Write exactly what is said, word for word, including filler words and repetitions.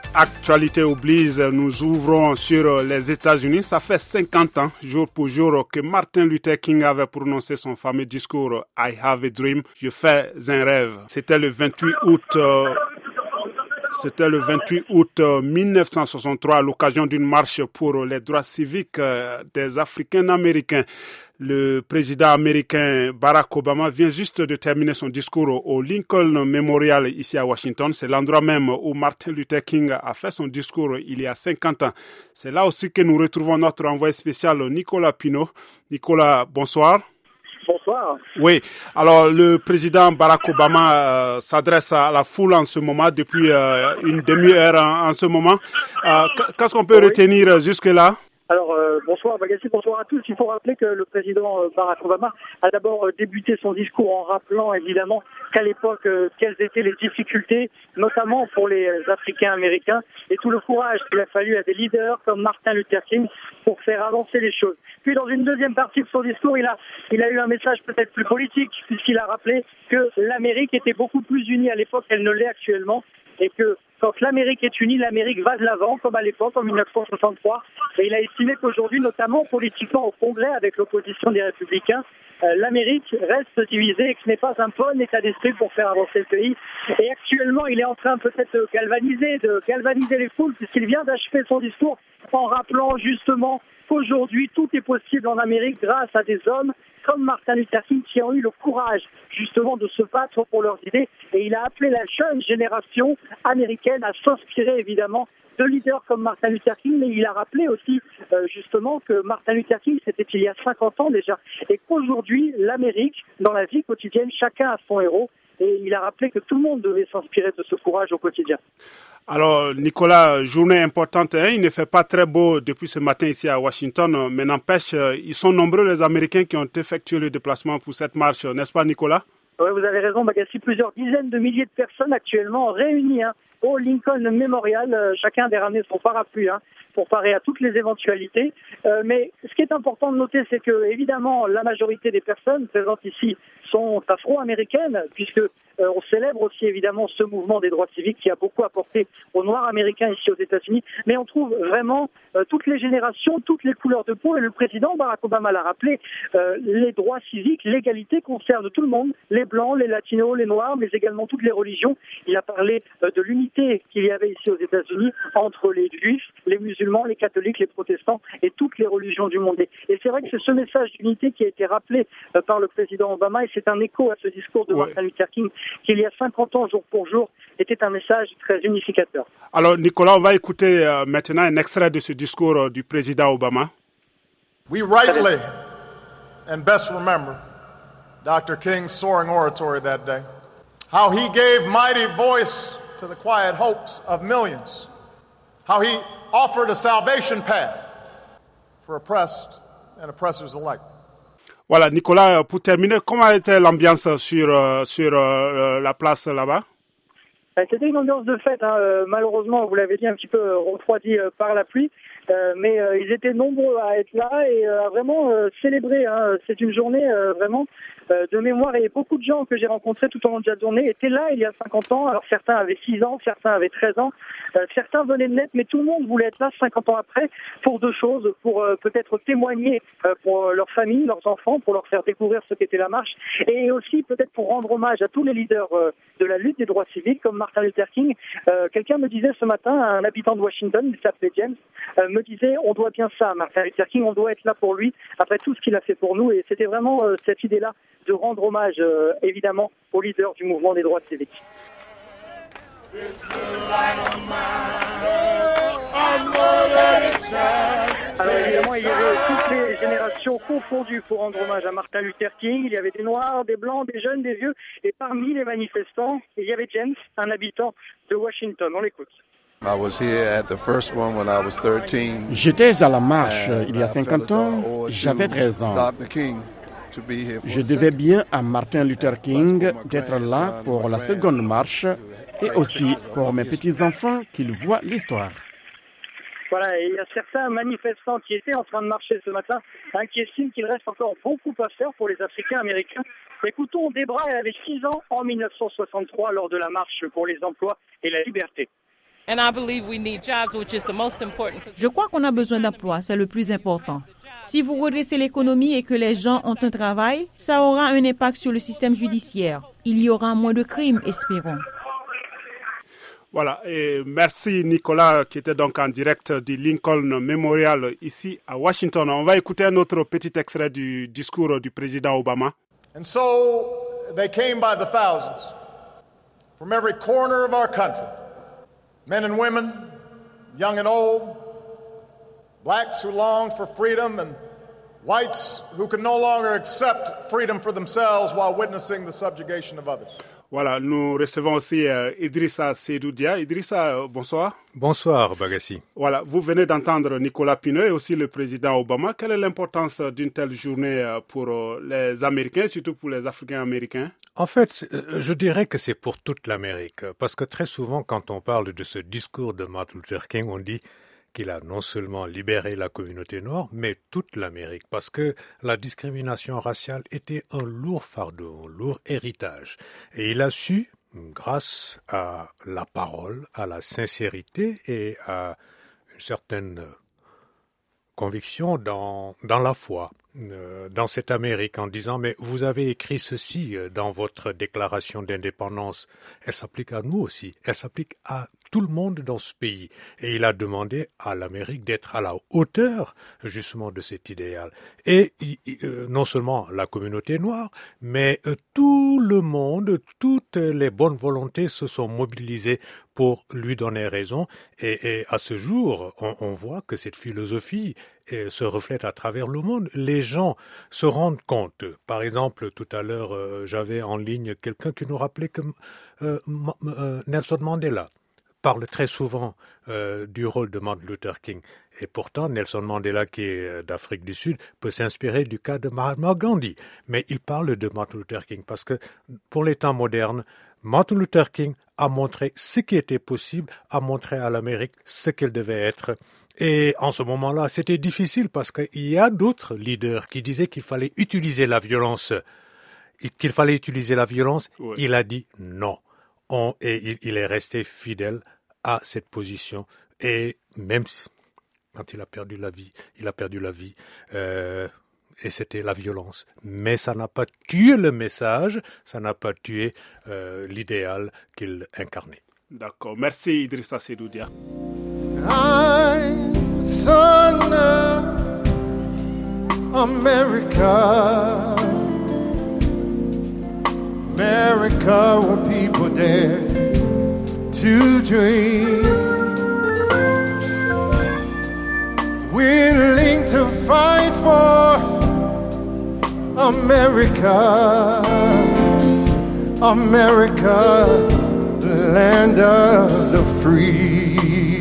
Actualité oblige, nous ouvrons sur les États-Unis. Ça fait cinquante ans, jour pour jour, que Martin Luther King avait prononcé son fameux discours « I have a dream », je fais un rêve. C'était le vingt-huit août... Euh, C'était le vingt-huit août mille neuf cent soixante-trois à l'occasion d'une marche pour les droits civiques des Africains-Américains. Le président américain Barack Obama vient juste de terminer son discours au Lincoln Memorial ici à Washington. C'est l'endroit même où Martin Luther King a fait son discours il y a cinquante ans. C'est là aussi que nous retrouvons notre envoyé spécial Nicolas Pinault. Nicolas, bonsoir. Bonsoir. Oui, alors le président Barack Obama euh, s'adresse à la foule en ce moment, depuis euh, une demi-heure en, en ce moment. Euh, qu'est-ce qu'on peut oui. retenir jusque-là? Alors, euh, bonsoir Bagassi, bonsoir à tous. Il faut rappeler que le président euh, Barack Obama a d'abord euh, débuté son discours en rappelant évidemment qu'à l'époque, euh, quelles étaient les difficultés, notamment pour les euh, Africains-Américains, et tout le courage qu'il a fallu à des leaders comme Martin Luther King pour faire avancer les choses. Puis dans une deuxième partie de son discours, il a, il a eu un message peut-être plus politique, puisqu'il a rappelé que l'Amérique était beaucoup plus unie à l'époque qu'elle ne l'est actuellement, et que quand l'Amérique est unie, l'Amérique va de l'avant, comme à l'époque, en mille neuf cent soixante-trois. Et il a estimé qu'aujourd'hui, notamment politiquement au Congrès, avec l'opposition des Républicains, euh, l'Amérique reste divisée et que ce n'est pas un bon état d'esprit pour faire avancer le pays. Et actuellement, il est en train peut-être de galvaniser, de galvaniser les foules, puisqu'il vient d'achever son discours en rappelant justement qu'aujourd'hui, tout est possible en Amérique grâce à des hommes comme Martin Luther King qui ont eu le courage justement de se battre pour leurs idées. Et il a appelé la jeune génération américaine à s'inspirer évidemment de leaders comme Martin Luther King, mais il a rappelé aussi euh, justement que Martin Luther King, c'était il y a cinquante ans déjà, et qu'aujourd'hui, l'Amérique, dans la vie quotidienne, chacun a son héros. Et il a rappelé que tout le monde devait s'inspirer de ce courage au quotidien. Alors, Nicolas, journée importante, hein, il ne fait pas très beau depuis ce matin ici à Washington, mais n'empêche, ils sont nombreux les Américains qui ont effectué le déplacement pour cette marche, n'est-ce pas Nicolas? Oui, vous avez raison, Bagassi, plusieurs dizaines de milliers de personnes actuellement réunies hein, au Lincoln Memorial, euh, chacun avait ramené son parapluie hein, pour parer à toutes les éventualités. Euh, mais ce qui est important de noter, c'est que évidemment la majorité des personnes présentes ici sont afro-américaines, puisque euh, on célèbre aussi évidemment ce mouvement des droits civiques qui a beaucoup apporté aux Noirs américains ici aux États-Unis. Mais on trouve vraiment euh, toutes les générations, toutes les couleurs de peau, et le président Barack Obama l'a rappelé, euh, les droits civiques, l'égalité concerne tout le monde, les blancs, les latinos, les noirs, mais également toutes les religions. Il a parlé euh, de l'unité qu'il y avait ici aux États-Unis entre les juifs, les musulmans, les catholiques, les protestants et toutes les religions du monde. Et c'est vrai que c'est ce message d'unité qui a été rappelé euh, par le président Obama, et c'est un écho à ce discours de ouais. Martin Luther King qui, il y a cinquante ans, jour pour jour, était un message très unificateur. Alors, Nicolas, on va écouter euh, maintenant un extrait de ce discours euh, du président Obama. We rightly and best remember Doctor King's soaring oratory that day. How he gave mighty voice to the quiet hopes of millions. How he offered a salvation path for oppressed and oppressors alike. Voilà, Nicolas, pour terminer, comment était l'ambiance sur, euh, sur euh, la place là-bas? C'était une ambiance de fête, hein. euh, malheureusement, vous l'avez dit, un petit peu euh, refroidi euh, par la pluie, euh, mais euh, ils étaient nombreux à être là et euh, à vraiment euh, célébrer. Hein. C'est une journée euh, vraiment euh, de mémoire, et beaucoup de gens que j'ai rencontrés tout au long de la journée étaient là il y a cinquante ans. Alors certains avaient six ans, certains avaient treize ans, euh, certains venaient de naître, mais tout le monde voulait être là cinquante ans après pour deux choses, pour euh, peut-être témoigner euh, pour leur famille, leurs enfants, pour leur faire découvrir ce qu'était la marche, et aussi peut-être pour rendre hommage à tous les leaders euh, de la lutte des droits civiques comme Martin Luther King. Euh, quelqu'un me disait ce matin, un habitant de Washington, il s'appelait James, euh, me disait on doit bien ça à Martin Luther King, on doit être là pour lui après tout ce qu'il a fait pour nous, et c'était vraiment euh, cette idée-là de rendre hommage euh, évidemment aux leaders du mouvement des droits civiques. Alors évidemment, il y avait toutes les générations confondues pour rendre hommage à Martin Luther King. Il y avait des noirs, des blancs, des jeunes, des vieux, et parmi les manifestants, il y avait James, un habitant de Washington. On l'écoute. J'étais à la marche il y a cinquante ans, j'avais treize ans. Je devais bien à Martin Luther King d'être là pour la seconde marche et aussi pour mes petits-enfants qu'ils voient l'histoire. Voilà, et il y a certains manifestants qui étaient en train de marcher ce matin, hein, qui estiment qu'il reste encore beaucoup à faire pour les Africains américains. Écoutons, Debra, elle avait six ans en mille neuf cent soixante-trois lors de la marche pour les emplois et la liberté. Je crois qu'on a besoin d'emplois, c'est le plus important. Si vous redressez l'économie et que les gens ont un travail, ça aura un impact sur le système judiciaire. Il y aura moins de crimes, espérons. Voilà, et merci Nicolas qui était donc en direct du Lincoln Memorial ici à Washington. On va écouter un autre petit extrait du discours du président Obama. And so they came by the thousands from every corner of our country, men and women, young and old, blacks who longed for freedom and whites who could no longer accept freedom for themselves while witnessing the subjugation of others. Voilà, nous recevons aussi euh, Idrissa Seydou-Dia. Idrissa, euh, bonsoir. Bonsoir, Bagassi. Voilà, vous venez d'entendre Nicolas Pineau et aussi le président Obama. Quelle est l'importance d'une telle journée pour euh, les Américains, surtout pour les Africains-Américains? En fait, je dirais que c'est pour toute l'Amérique, parce que très souvent, quand on parle de ce discours de Martin Luther King, on dit qu'il a non seulement libéré la communauté noire, mais toute l'Amérique, parce que la discrimination raciale était un lourd fardeau, un lourd héritage. Et il a su, grâce à la parole, à la sincérité et à une certaine conviction dans, dans la foi, euh, dans cette Amérique, en disant « Mais vous avez écrit ceci dans votre déclaration d'indépendance, elle s'applique à nous aussi, elle s'applique à tout le monde dans ce pays. » Et il a demandé à l'Amérique d'être à la hauteur, justement, de cet idéal. Et euh, non seulement la communauté noire, mais euh, tout le monde, toutes les bonnes volontés se sont mobilisées pour lui donner raison. Et, et à ce jour, on, on voit que cette philosophie euh, se reflète à travers le monde. Les gens se rendent compte. Par exemple, tout à l'heure, euh, j'avais en ligne quelqu'un qui nous rappelait que euh, euh, Nelson Mandela parle très souvent euh, du rôle de Martin Luther King. Et pourtant, Nelson Mandela, qui est d'Afrique du Sud, peut s'inspirer du cas de Mahatma Gandhi. Mais il parle de Martin Luther King parce que pour les temps modernes, Martin Luther King a montré ce qui était possible, a montré à l'Amérique ce qu'elle devait être. Et en ce moment-là, c'était difficile parce qu'il y a d'autres leaders qui disaient qu'il fallait utiliser la violence. Qu'il fallait utiliser la violence, ouais. Il a dit non. On, et il, il est resté fidèle à cette position. Et même quand il a perdu la vie, il a perdu la vie. Euh, et c'était la violence. Mais ça n'a pas tué le message, ça n'a pas tué euh, l'idéal qu'il incarnait. D'accord. Merci Idrissa Seydou-Dia. I'm son of America. America, where people dare to dream, willing to fight for America, America, the land of the free.